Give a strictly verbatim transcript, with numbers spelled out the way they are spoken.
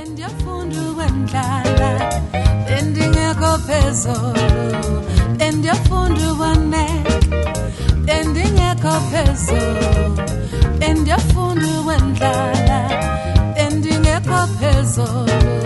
Bendiafunda wendlala bendingekho phezulu bendiafunda waneka bendingekho phezulu bendiafunda wendlala bendingekho phezulu